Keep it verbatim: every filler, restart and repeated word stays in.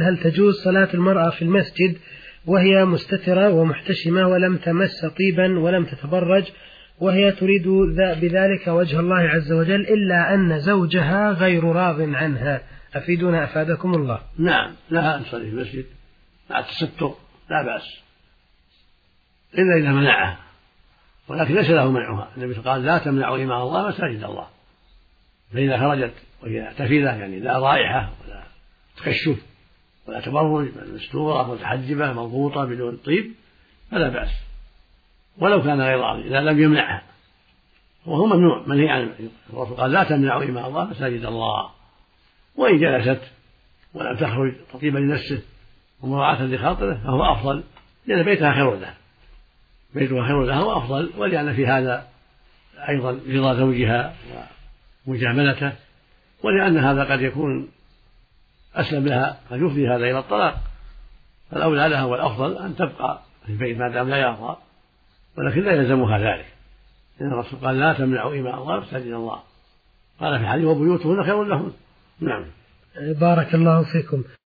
هل تجوز صلاة المرأة في المسجد وهي مستترة ومحتشمة ولم تمس طيبا ولم تتبرج، وهي تريد بذلك وجه الله عز وجل، إلا أن زوجها غير راض عنها؟ أفيدونا أفادكم الله. نعم، لها أن تصلي في المسجد مع التستر لا بأس، إلا إذا منعها، ولكن ليس له منعها. النبي قال لا تمنعوا إماء الله مساجد الله. فإذا خرجت وهي تفيلة يعني لا رائحة ولا تكشف ولا تبرج، بل مستورة متحجبة مضبوطة بدون طيب فلا بأس، ولو كان غير راضي إذا لم يمنعها، وهو ممنوع منهي عنه. الرسول قال لا تمنعوا إماء الله مساجد الله. وإن جلست ولم تخرج تطيبا لنفسه ومراعاة لخاطره فهو أفضل، لأن بيتها خير له، بيتها خير لها وأفضل، ولأن في هذا أيضا رضا زوجها ومجاملته، ولأن هذا قد يكون أسلم لها، قد يفضي هذا إلى الطلاق، فالأولى لها والأفضل أن تبقى في البيت ما دام لا يرضى، ولكن لا يلزمها ذلك، لأن الرسول قال لا تمنعوا إماء الله مساجد الله، قال في حديث وبيوتهن خير لهن. نعم. بارك الله فيكم.